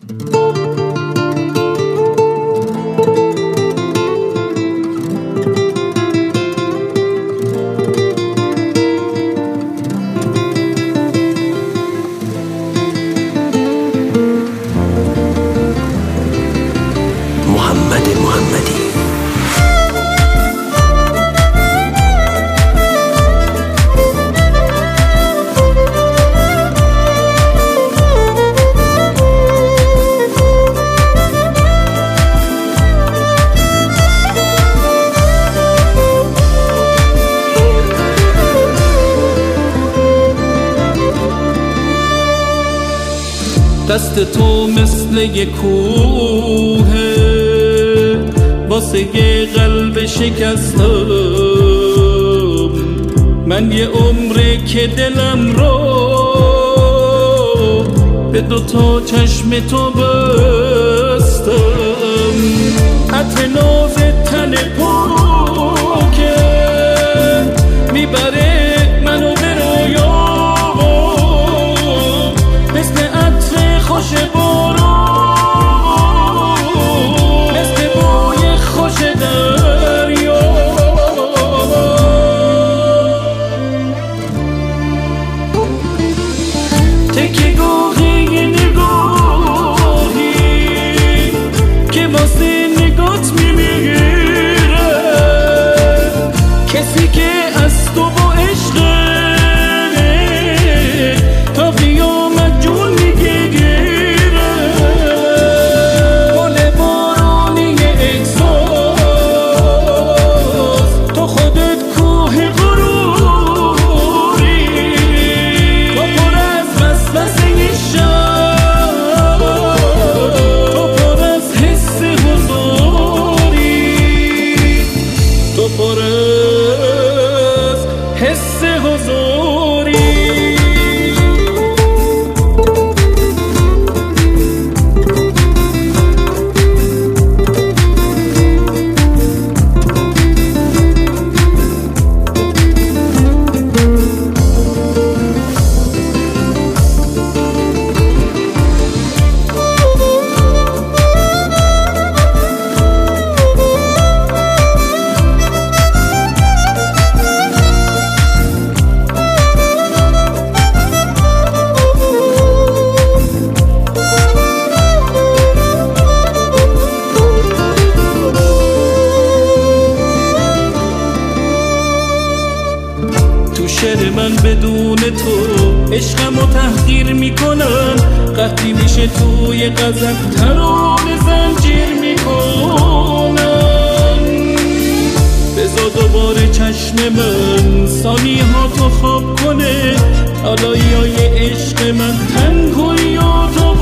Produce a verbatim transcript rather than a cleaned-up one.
دست تو مثل یه کوه واسه یه قلب شکستم، من یه عمره که دلم رو به دوتا چشم تو بستم. عطر ناز تن پاکه میبره منو به رویا، مثل عطر خوش بارون، مثل بوی خوش دریا. تکه گاهی نگاهی که واسه نگات میمیره، کسی که از تو با عشقه تا قیامت جون میگیره. گل بارانی احساس، تو خودت کوه غروری، تو پر از وسوسه شب، تو پر از حس حضوری، تو پر از حس حضوری. تو شعر من بدون تو عشقمو تحقیر میکنن، قطعی میشه توی غزل ترانه زنجیر میکنن. بذار دوباره چشم من ثانیه ها تو خواب کنه، علایای عشق من تنهایی ها تو